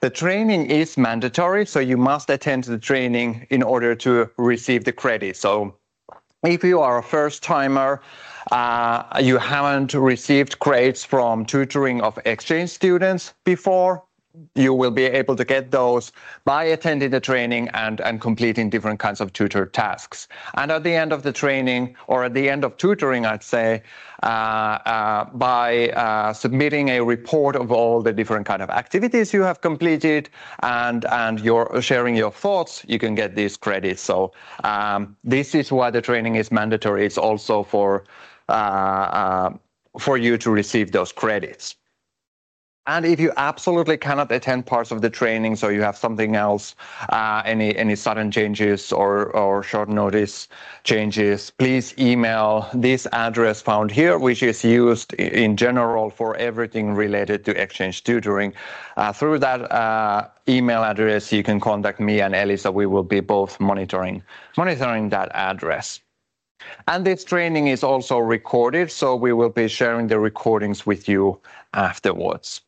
The training is mandatory, so you must attend the training in order to receive the credit. So if you are a first-timer, you haven't received grades from tutoring of exchange students before, you will be able to get those by attending the training and completing different kinds of tutor tasks. And at the end of the training, or at the end of tutoring, I'd say, by submitting a report of all the different kind of activities you have completed and you're sharing your thoughts, you can get these credits. So this is why the training is mandatory. It's also for you to receive those credits. And if you absolutely cannot attend parts of the training, so you have something else, any sudden changes or short notice changes, please email this address found here, which is used in general for everything related to exchange tutoring. Through that email address, you can contact me and Elisa. We will be both monitoring that address. And this training is also recorded, so we will be sharing the recordings with you afterwards.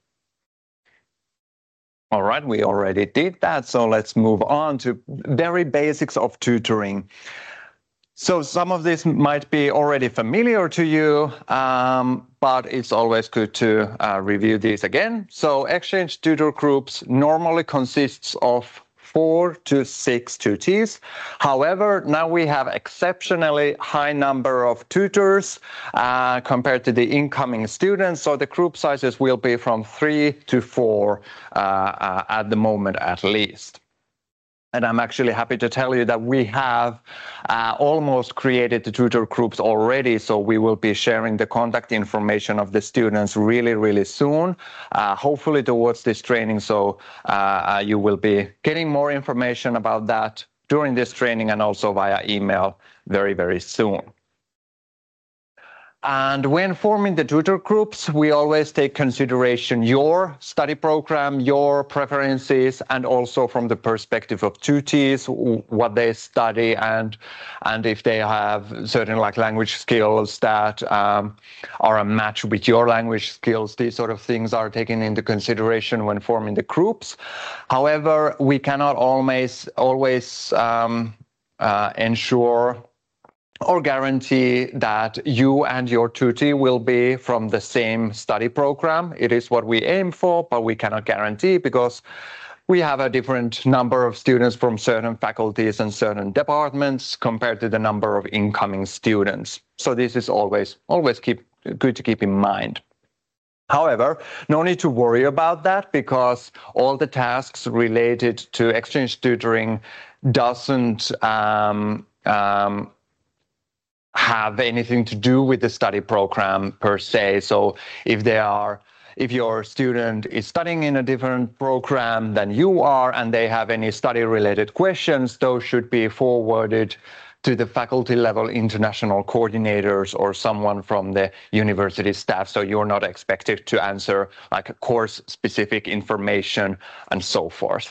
All right, we already did that, so let's move on to very basics of tutoring. So some of this might be already familiar to you, but it's always good to review these again. So exchange tutor groups normally consists of 4 to 6 tutees. However, now we have exceptionally high number of tutors compared to the incoming students. So the group sizes will be from 3 to 4 at the moment at least. And I'm actually happy to tell you that we have almost created the tutor groups already. So we will be sharing the contact information of the students really, really soon, hopefully towards this training. So you will be getting more information about that during this training and also via email very, very soon. And when forming the tutor groups, we always take consideration your study program, your preferences, and also from the perspective of tutees, what they study and if they have certain language skills that are a match with your language skills. These sort of things are taken into consideration when forming the groups. However, we cannot always ensure or guarantee that you and your tutee will be from the same study program. It is what we aim for, but we cannot guarantee because we have a different number of students from certain faculties and certain departments compared to the number of incoming students. So this is always good to keep in mind. However, no need to worry about that because all the tasks related to exchange tutoring doesn't have anything to do with the study program per se. So if your student is studying in a different program than you are and they have any study-related questions, those should be forwarded to the faculty level international coordinators or someone from the university staff. So you're not expected to answer course-specific information and so forth.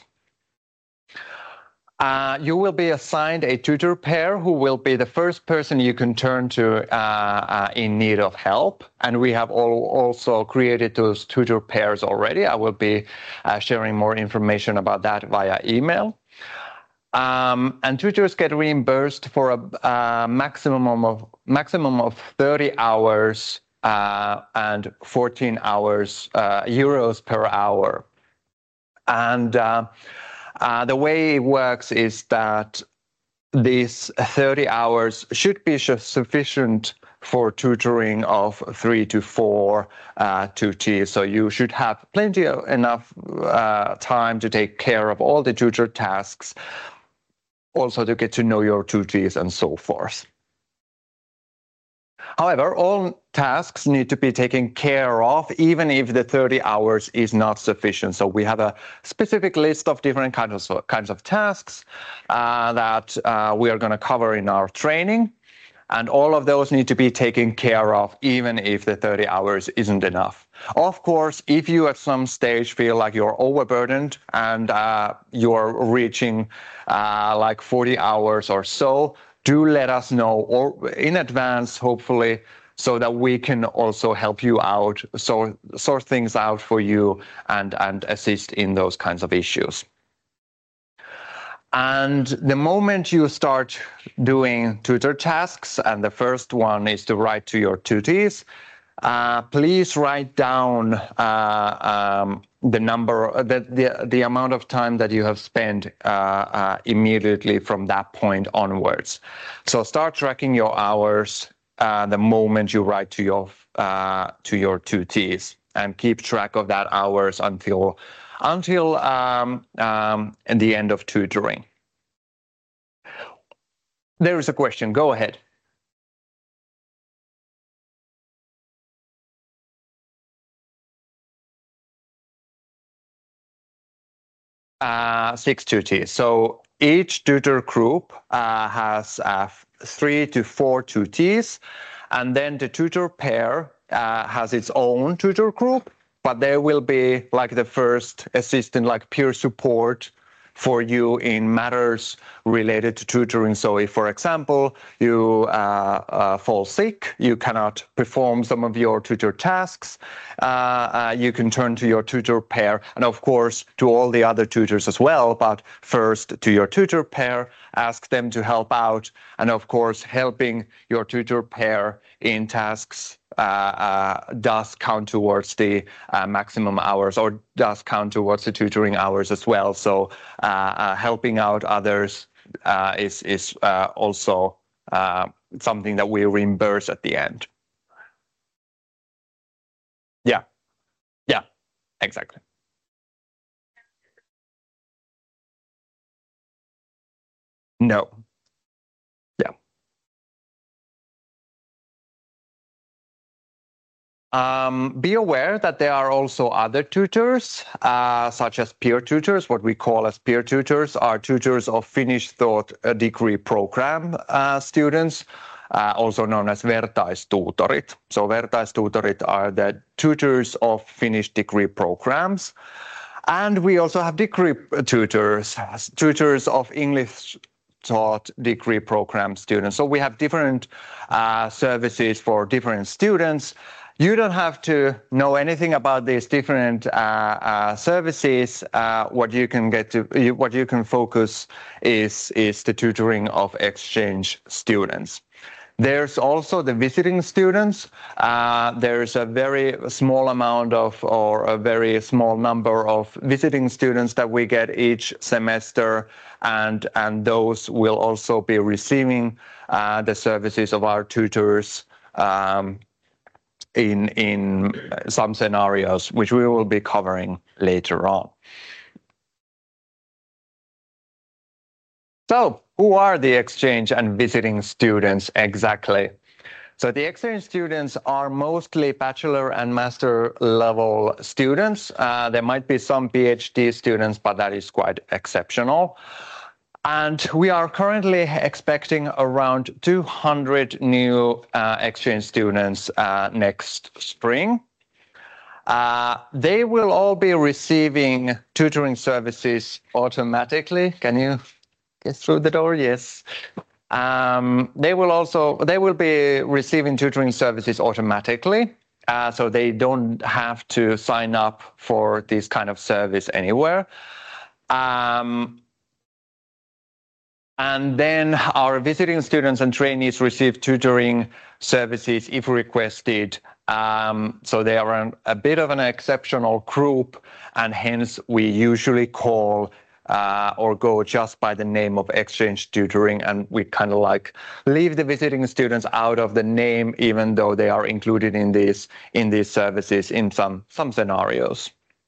You will be assigned a tutor pair who will be the first person you can turn to in need of help. And we have also created those tutor pairs already. I will be sharing more information about that via email. And tutors get reimbursed for a maximum of 30 hours and 14 hours euros per hour. And the way it works is that these 30 hours should be sufficient for tutoring of 3 to 4 tutees. So you should have enough time to take care of all the tutor tasks, also to get to know your tutees and so forth. However, all tasks need to be taken care of, even if the 30 hours is not sufficient. So we have a specific list of different kinds of tasks that we are going to cover in our training. And all of those need to be taken care of, even if the 30 hours isn't enough. Of course, if you at some stage feel like you're overburdened and you're reaching 40 hours or so, do let us know or in advance, hopefully, so that we can also help you out, sort things out for you and assist in those kinds of issues. And the moment you start doing tutor tasks, and the first one is to write to your tutees, please write down the number, the amount of time that you have spent immediately from that point onwards. So start tracking your hours the moment you write to your tutees, and keep track of that hours until the end of tutoring. There is a question. Go ahead. 6 tutees. So each tutor group has 3 to 4 tutees, and then the tutor pair has its own tutor group, but there will be like the first assistant, like peer support for you in matters related to tutoring. So if, for example, you fall sick, you cannot perform some of your tutor tasks, you can turn to your tutor pair, and of course to all the other tutors as well, but first to your tutor pair, ask them to help out, and of course helping your tutor pair in tasks does count towards the maximum hours, or does count towards the tutoring hours as well. So helping out others is also something that we reimburse at the end. Yeah, exactly. No. Yeah. Be aware that there are also other tutors, such as peer tutors. What we call as peer tutors are tutors of Finnish Thought degree program students, also known as vertaistutorit. So vertaistutorit are the tutors of Finnish degree programs. And we also have degree tutors of English taught degree program students. So we have different services for different students. You don't have to know anything about these different services. What you can focus is the tutoring of exchange students. There's also the visiting students. There's a very small amount of, or a very small number of visiting students that we get each semester, and those will also be receiving the services of our tutors in some scenarios, which we will be covering later on. So, who are the exchange and visiting students exactly? So the exchange students are mostly bachelor and master level students. There might be some PhD students, but that is quite exceptional. And we are currently expecting around 200 new exchange students next spring. They will all be receiving tutoring services automatically. Can you get through the door? Yes. They will be receiving tutoring services automatically. So they don't have to sign up for this kind of service anywhere. And then our visiting students and trainees receive tutoring services if requested. So they are a bit of an exceptional group, and hence we usually call or go just by the name of exchange tutoring, and we kind of like leave the visiting students out of the name, even though they are included in these services in some scenarios.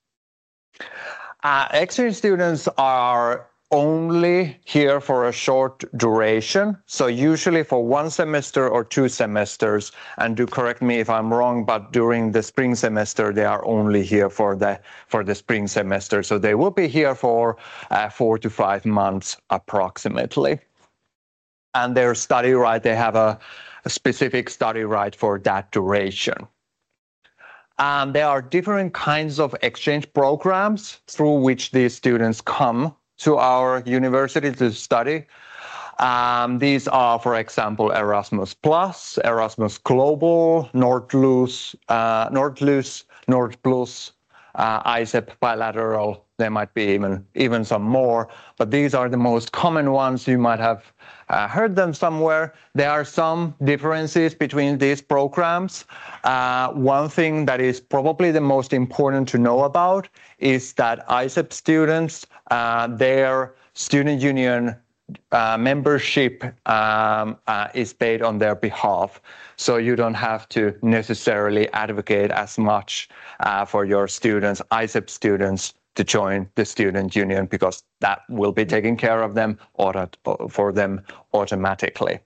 Exchange students are only here for a short duration, so usually for 1 semester or 2 semesters, and do correct me if I'm wrong, but during the spring semester they are only here for the spring semester, so they will be here for 4 to 5 months approximately. And their study right, they have a specific study right for that duration. There are different kinds of exchange programs through which these students come to our university to study. These are, for example, Erasmus Plus, Erasmus Global, Nordlus, Nordplus, ICEP bilateral. There might be even some more, but these are the most common ones. You might have heard them somewhere. There are some differences between these programs. One thing that is probably the most important to know about is that ICEP students, their student union membership is paid on their behalf. So you don't have to necessarily advocate as much for your students, ICEP students, to join the student union, because that will be taken care of them for them automatically.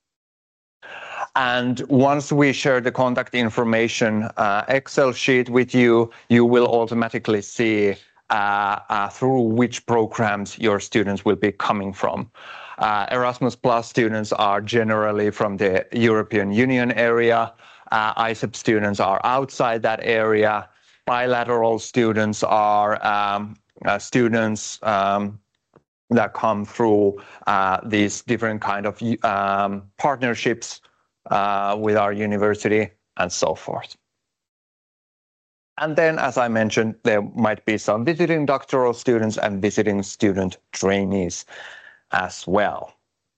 And once we share the contact information Excel sheet with you, you will automatically see through which programs your students will be coming from. Erasmus Plus students are generally from the European Union area. ICEP students are outside that area. Bilateral students are students that come through these different kind of partnerships with our university and so forth. And then, as I mentioned, there might be some visiting doctoral students and visiting student trainees as well.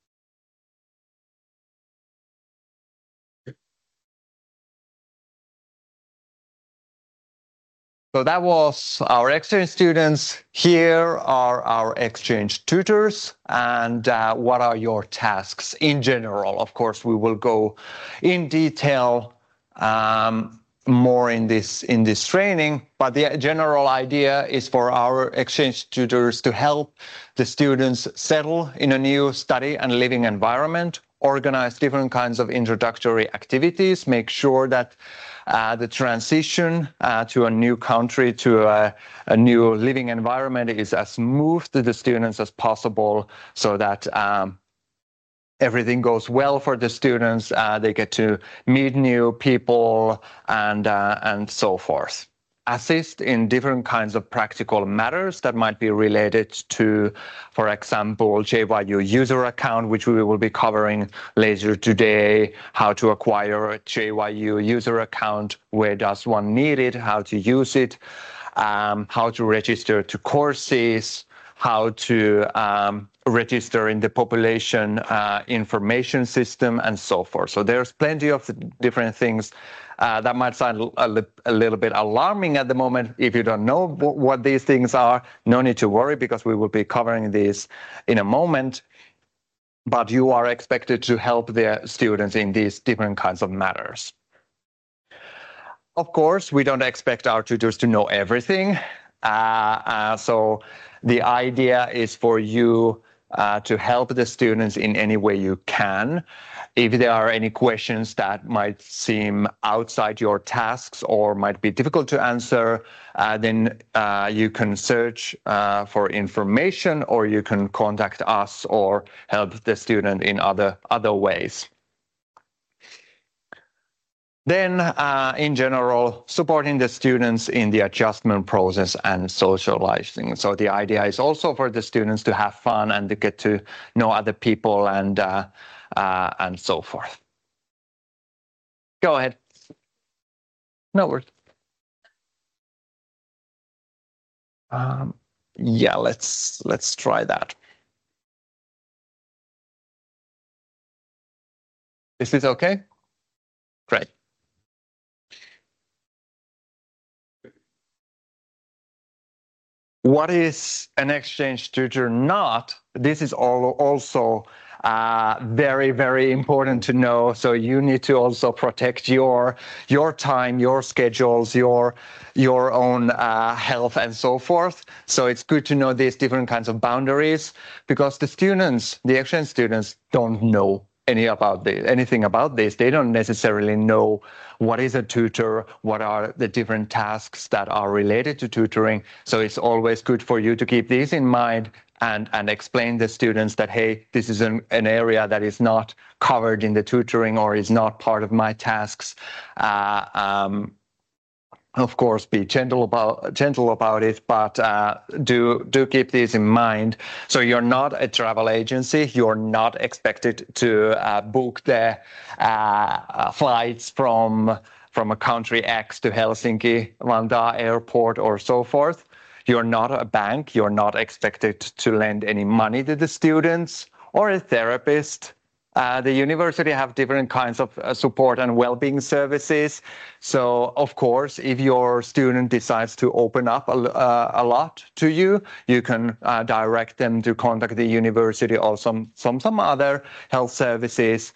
So that was our exchange students. Here are our exchange tutors, and what are your tasks in general. Of course, we will go in detail more in this training, but the general idea is for our exchange tutors to help the students settle in a new study and living environment, organize different kinds of introductory activities, make sure that the transition to a new country, to a new living environment is as smooth to the students as possible, so that everything goes well for the students. They get to meet new people and so forth. Assist in different kinds of practical matters that might be related to, for example, JYU user account, which we will be covering later today, how to acquire a JYU user account, where does one need it, how to use it, how to register to courses, how to register in the population information system, and so forth. So there's plenty of different things that might sound a little bit alarming at the moment. If you don't know what these things are, no need to worry, because we will be covering these in a moment. But you are expected to help the students in these different kinds of matters. Of course, we don't expect our tutors to know everything. So the idea is for you to help the students in any way you can. If there are any questions that might seem outside your tasks or might be difficult to answer, then you can search for information, or you can contact us or help the student in other ways. Then, in general, supporting the students in the adjustment process and socializing. So the idea is also for the students to have fun and to get to know other people and so forth. Go ahead. No worries. Yeah, let's try that. Is this okay? Great. What is an exchange tutor not? This is also very, very important to know. So you need to also protect your time, your schedules, your own health, and so forth. So it's good to know these different kinds of boundaries, because the students, the exchange students, don't know anything about this. They don't necessarily know what is a tutor, what are the different tasks that are related to tutoring. So it's always good for you to keep these in mind and explain to students that, hey, this is an area that is not covered in the tutoring or is not part of my tasks. of course, be gentle about it, but do keep these in mind. So you're not a travel agency. You're not expected to book the flights from a country X to Helsinki, Vantaa Airport, or so forth. You're not a bank. You're not expected to lend any money to the students or a therapist. The university have different kinds of support and well-being services. So, of course, if your student decides to open up a lot to you, you can direct them to contact the university or some other health services.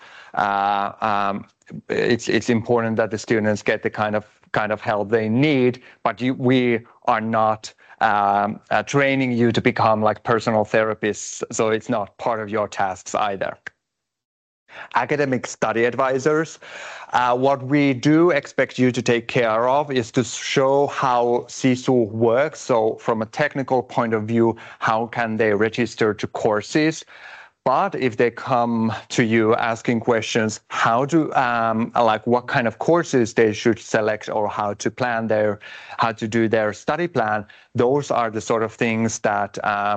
It's important that the students get the kind of help they need, but we are not training you to become like personal therapists, so it's not part of your tasks either. Academic study advisors. What we do expect you to take care of is to show how SISU works. So from a technical point of view, how can they register to courses? But if they come to you asking questions, how to what kind of courses they should select or how to do their study plan, those are the sort of things that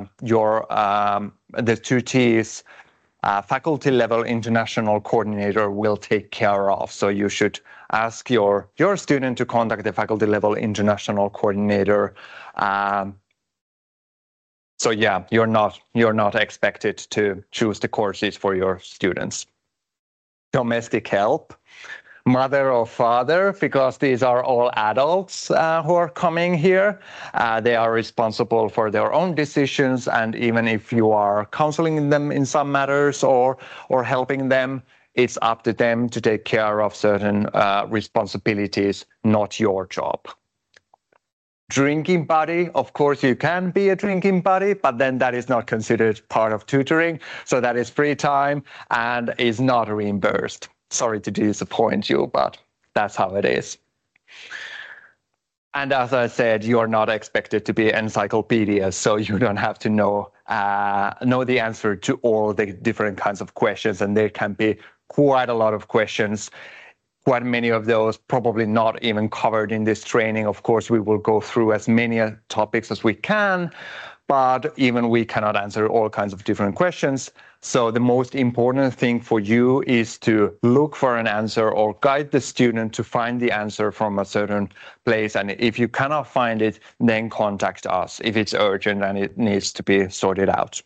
the 2T's faculty level international coordinator will take care of. So you should ask your student to contact the faculty level international coordinator. So yeah, you're not expected to choose the courses for your students. Domestic help, mother or father, because these are all adults who are coming here. They are responsible for their own decisions, and even if you are counseling them in some matters or helping them, it's up to them to take care of certain responsibilities, not your job. Drinking buddy, of course you can be a drinking buddy, but then that is not considered part of tutoring, so that is free time and is not reimbursed. Sorry to disappoint you, but that's how it is. And as I said, you're not expected to be encyclopedias, so you don't have to know the answer to all the different kinds of questions, and there can be quite a lot of questions. Quite many of those probably not even covered in this training. Of course, we will go through as many topics as we can, but even we cannot answer all kinds of different questions. So the most important thing for you is to look for an answer or guide the student to find the answer from a certain place. And if you cannot find it, then contact us if it's urgent and it needs to be sorted out.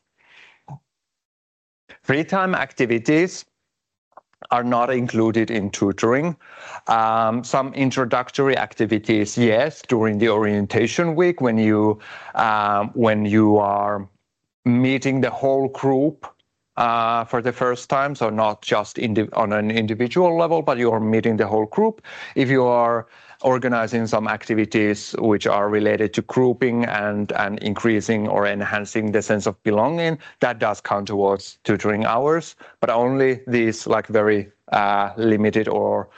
Free time activities are not included in tutoring. Some introductory activities, yes, during the orientation week when you are meeting the whole group for the first time, so not just on an individual level, but you are meeting the whole group. If you are organizing some activities which are related to grouping and increasing or enhancing the sense of belonging, that does count towards tutoring hours, but only these like very limited or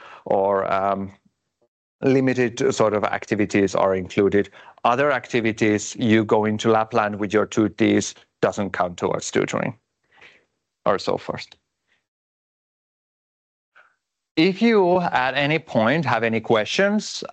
limited sort of activities are included. Other activities, you go into Lapland with your 2Ts, doesn't count towards tutoring or so forth. If you at any point have any questions,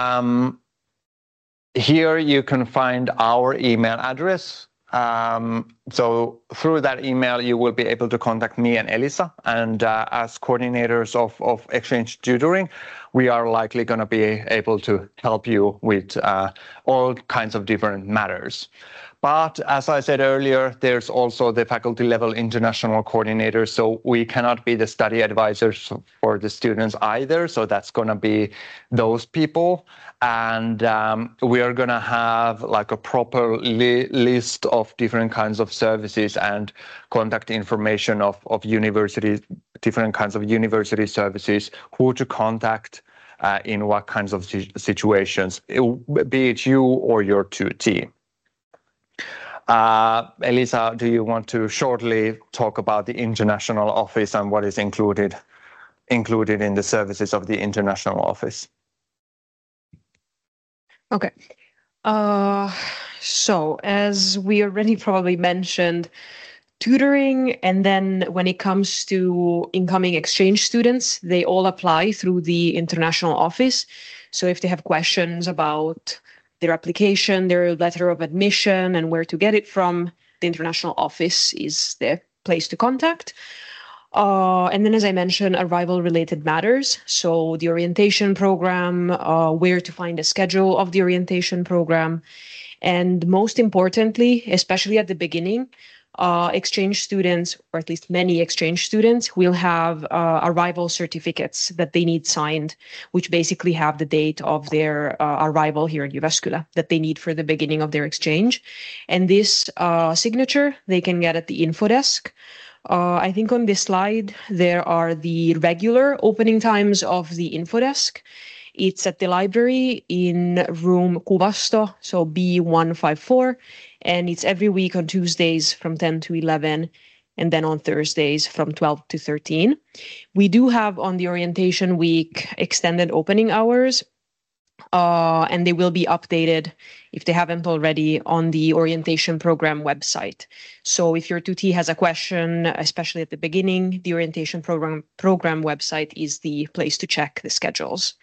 here you can find our email address. So through that email, you will be able to contact me and Elisa. And as coordinators of exchange tutoring, we are likely going to be able to help you with all kinds of different matters. But as I said earlier, there's also the faculty level international coordinator. So we cannot be the study advisors for the students either. So that's going to be those people. And we are going to have like a proper list of different kinds of services and contact information of universities, different kinds of university services, who to contact in what kinds of situations, be it you or your 2T. Elisa, do you want to shortly talk about the international office and what is included in the services of the international office? Okay. So as we already probably mentioned, tutoring, and then when it comes to incoming exchange students, they all apply through the international office. So if they have questions about their application, their letter of admission, and where to get it from, the international office is the place to contact. And then, as I mentioned, arrival-related matters. So the orientation program, where to find a schedule of the orientation program. And most importantly, especially at the beginning, exchange students, or at least many exchange students, will have arrival certificates that they need signed, which basically have the date of their arrival here in Jyväskylä that they need for the beginning of their exchange. And this signature they can get at the info desk. I think on this slide, there are the regular opening times of the info desk. It's at the library in room Kuvasto, so B154, and it's every week on Tuesdays from 10 to 11, and then on Thursdays from 12 to 13. We do have on the orientation week extended opening hours, and they will be updated if they haven't already on the orientation program website. So if your tuti has a question, especially at the beginning, the orientation program website is the place to check the schedules.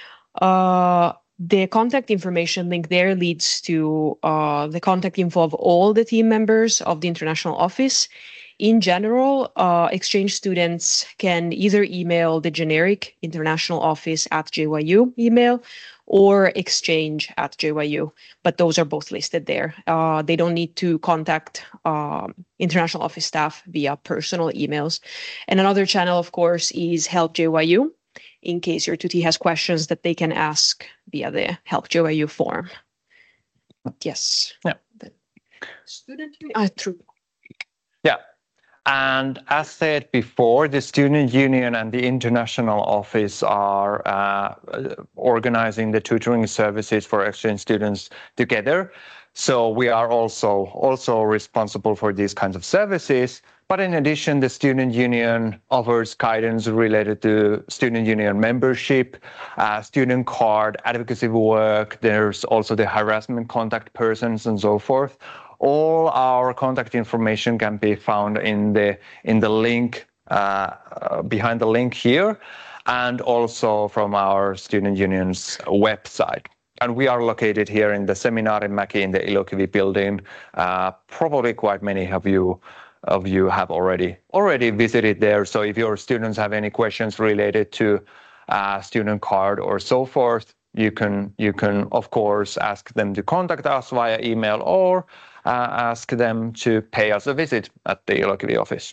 The contact information link there leads to the contact info of all the team members of the international office. In general, exchange students can either email the generic international office at JYU email or exchange@JYU, but those are both listed there. They don't need to contact international office staff via personal emails. And another channel, of course, is Help JYU, in case your tuti has questions that they can ask via the Help JYU form. Yes. Yeah. The student true. Yeah. And as said before, the Student Union and the International Office are organizing the tutoring services for exchange students together. So we are also responsible for these kinds of services. But in addition, the Student Union offers guidance related to Student Union membership, student card, advocacy work. There's also the harassment contact persons and so forth. All our contact information can be found in the link behind the link here, and also from our Student Union's website. And we are located here in the Seminaarimäki in the Ilokivi building. Probably quite many of you have already visited there. So if your students have any questions related to student card or so forth, you can of course ask them to contact us via email or ask them to pay us a visit at the Ilokivi office.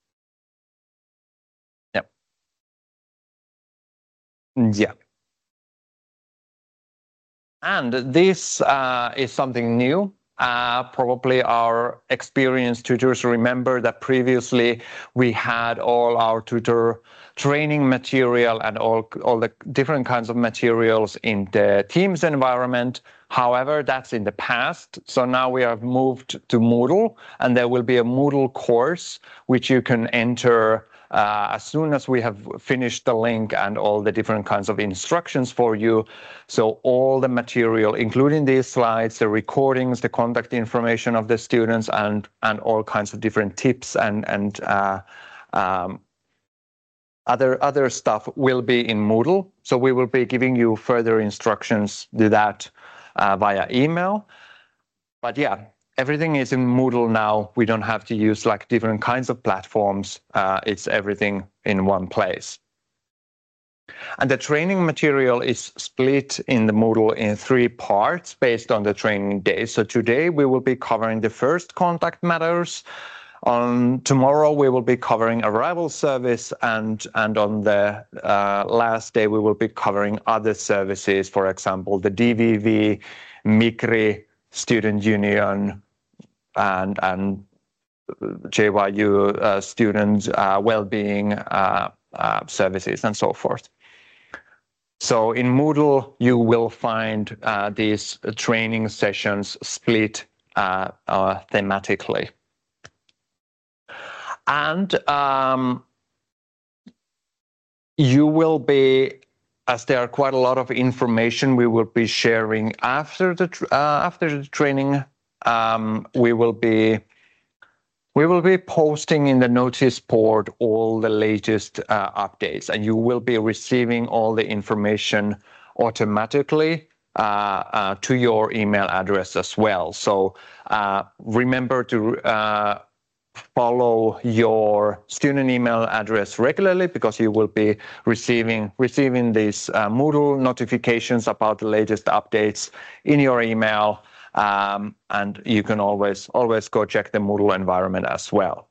Yeah. And this is something new. Probably our experienced tutors remember that previously we had all our tutor training material and all the different kinds of materials in the Teams environment. However, that's in the past. So now we have moved to Moodle, and there will be a Moodle course which you can enter as soon as we have finished the link and all the different kinds of instructions for you. So all the material, including these slides, the recordings, the contact information of the students, and all kinds of different tips and other stuff will be in Moodle. So we will be giving you further instructions to that via email. But yeah, everything is in Moodle now. We don't have to use like different kinds of platforms. It's everything in one place. And the training material is split in the Moodle in 3 parts based on the training days. So today we will be covering the first contact matters. On tomorrow we will be covering arrival service, and on the last day we will be covering other services, for example, the DVV, MIGRI, Student Union, and JYU student well-being services and so forth. So in Moodle, you will find these training sessions split thematically. And you will be, as there are quite a lot of information we will be sharing after the training, we will be posting in the notice board all the latest updates, and you will be receiving all the information automatically to your email address as well. So remember to follow your student email address regularly, because you will be receiving these Moodle notifications about the latest updates in your email, and you can always go check the Moodle environment as well.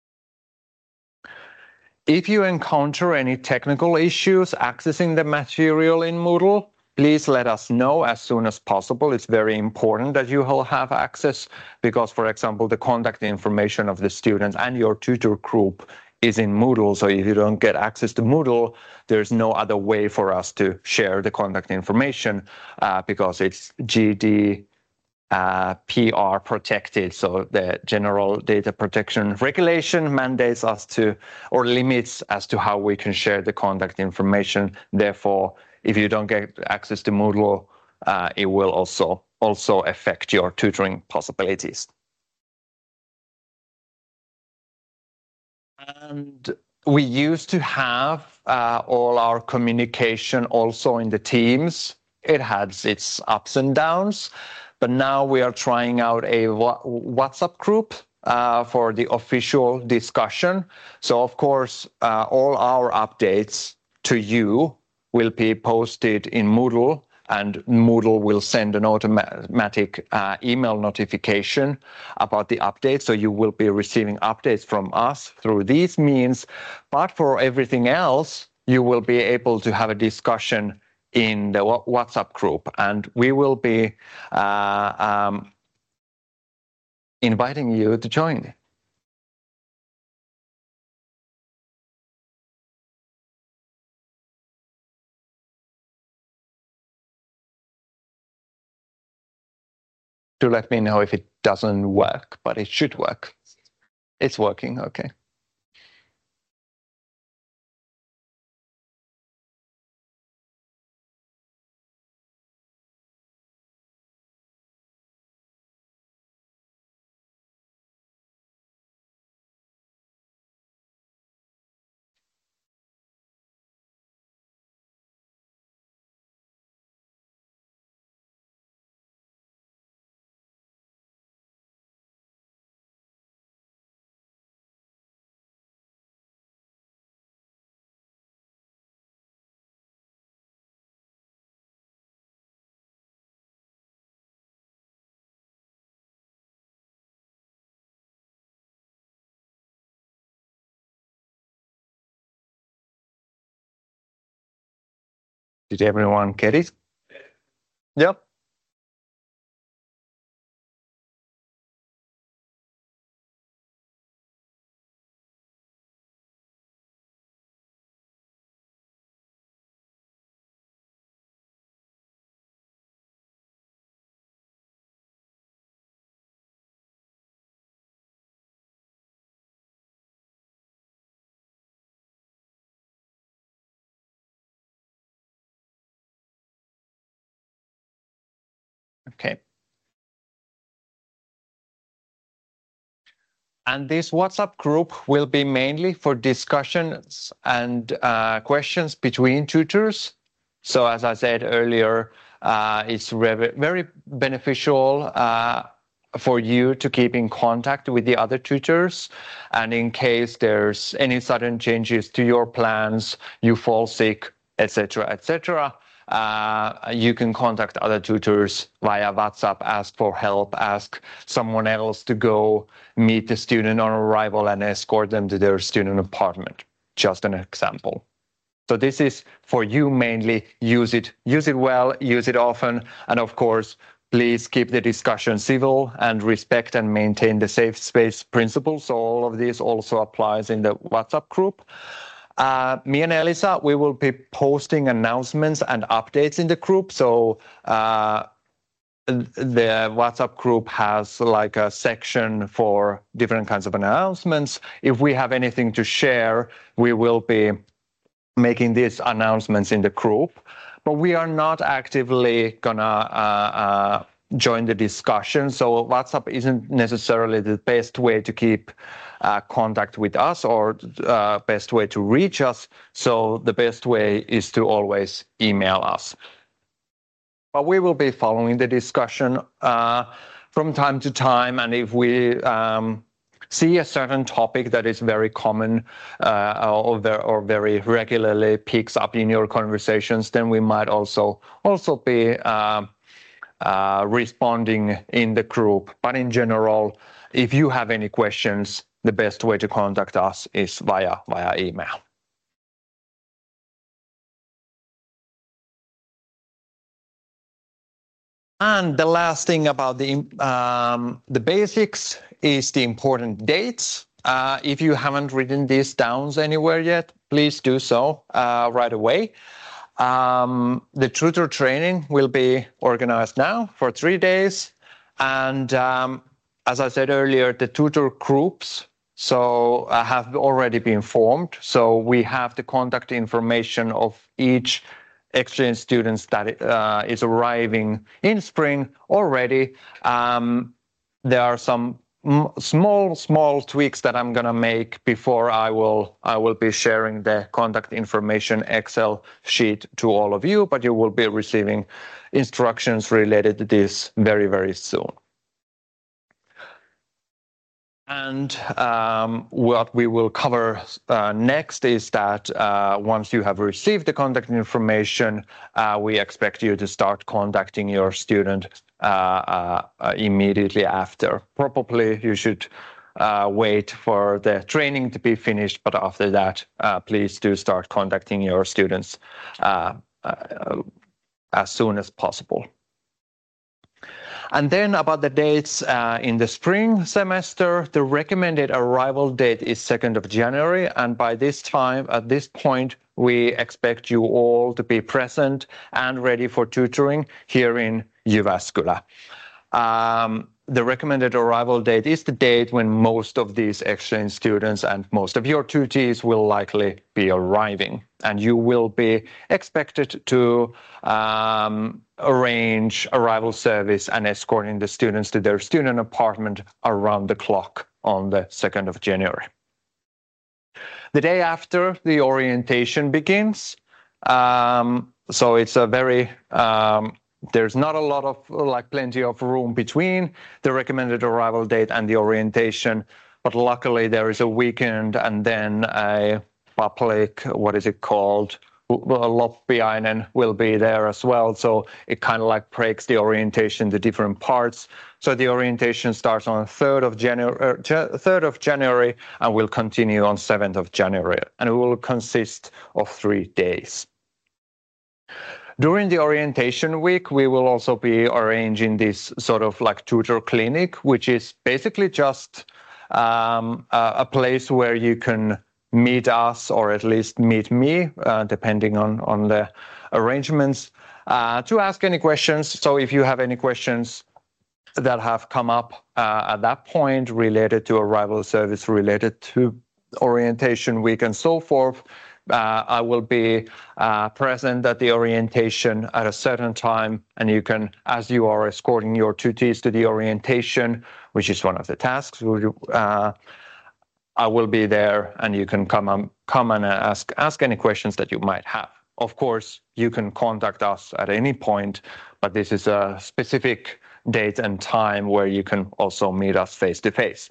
If you encounter any technical issues accessing the material in Moodle, please let us know as soon as possible. It's very important that you will have access, because, for example, the contact information of the students and your tutor group is in Moodle. So if you don't get access to Moodle, there's no other way for us to share the contact information, because it's GDPR protected. So the General Data Protection Regulation mandates us to, or limits as to how we can share the contact information. Therefore, if you don't get access to Moodle, it will also affect your tutoring possibilities. And we used to have all our communication also in the Teams. It had its ups and downs, but now we are trying out a WhatsApp group for the official discussion. So, of course, all our updates to you will be posted in Moodle, and Moodle will send an automatic email notification about the update. So you will be receiving updates from us through these means. But for everything else, you will be able to have a discussion in the WhatsApp group. And we will be inviting you to join. To let me know if it doesn't work, but it should work. It's working, okay. Did everyone get it? Yep. Okay. And this WhatsApp group will be mainly for discussions and questions between tutors. So as I said earlier, it's very beneficial for you to keep in contact with the other tutors. And in case there's any sudden changes to your plans, you fall sick, etc., you can contact other tutors via WhatsApp, ask for help, ask someone else to go meet the student on arrival and escort them to their student apartment. Just an example. So this is for you mainly. Use it well, use it often, and of course, please keep the discussion civil and respect and maintain the safe space principle. So all of this also applies in the WhatsApp group. Me and Elisa, we will be posting announcements and updates in the group. So the WhatsApp group has like a section for different kinds of announcements. If we have anything to share, we will be making these announcements in the group. But we are not actively gonna join the discussion. So WhatsApp isn't necessarily the best way to keep contact with us or best way to reach us. So the best way is to always email us. But we will be following the discussion from time to time, and if we see a certain topic that is very common or very regularly picks up in your conversations, then we might also be responding in the group. But in general, if you have any questions, the best way to contact us is via email. And the last thing about the basics is the important dates. If you haven't written these down anywhere yet, please do so right away. The tutor training will be organized now for 3 days. And as I said earlier, the tutor groups have already been formed. So we have the contact information of each exchange students that is arriving in spring already. There are some small tweaks that I'm gonna make before I will be sharing the contact information Excel sheet to all of you, but you will be receiving instructions related to this very, very soon. And what we will cover next is that once you have received the contact information, we expect you to start contacting your student immediately after. Probably you should wait for the training to be finished, but after that, please do start contacting your students as soon as possible. And then about the dates in the spring semester, the recommended arrival date is 2nd of January. And by this time, at this point, we expect you all to be present and ready for tutoring here in Jyväskylä. The recommended arrival date is the date when most of these exchange students and most of your tutees will likely be arriving. And you will be expected to arrange arrival service and escorting the students to their student apartment around the clock on the 2nd of January. The day after, the orientation begins. So it's a very... there's not a lot of, plenty of room between the recommended arrival date and the orientation, but luckily there is a weekend and then a public, Loppiainen will be there as well. So it kind of breaks the orientation to different parts. So the orientation starts on 3rd of January and will continue on 7th of January, and it will consist of 3 days. During the orientation week, we will also be arranging this sort of tutor clinic, which is basically just a place where you can meet us, or at least meet me, depending on the arrangements, to ask any questions. So if you have any questions that have come up at that point related to arrival service, related to orientation week and so forth, I will be present at the orientation at a certain time, and you can, as you are escorting your tutees to the orientation, which is one of the tasks, I will be there, and you can come and ask any questions that you might have. Of course, you can contact us at any point, but this is a specific date and time where you can also meet us face to face.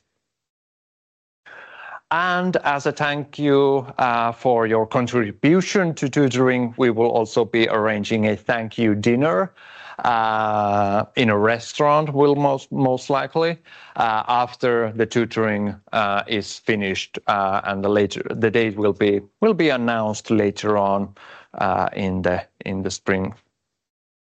And as a thank you for your contribution to tutoring, we will also be arranging a thank you dinner in a restaurant, most likely, after the tutoring is finished, and the date will be announced later on in the spring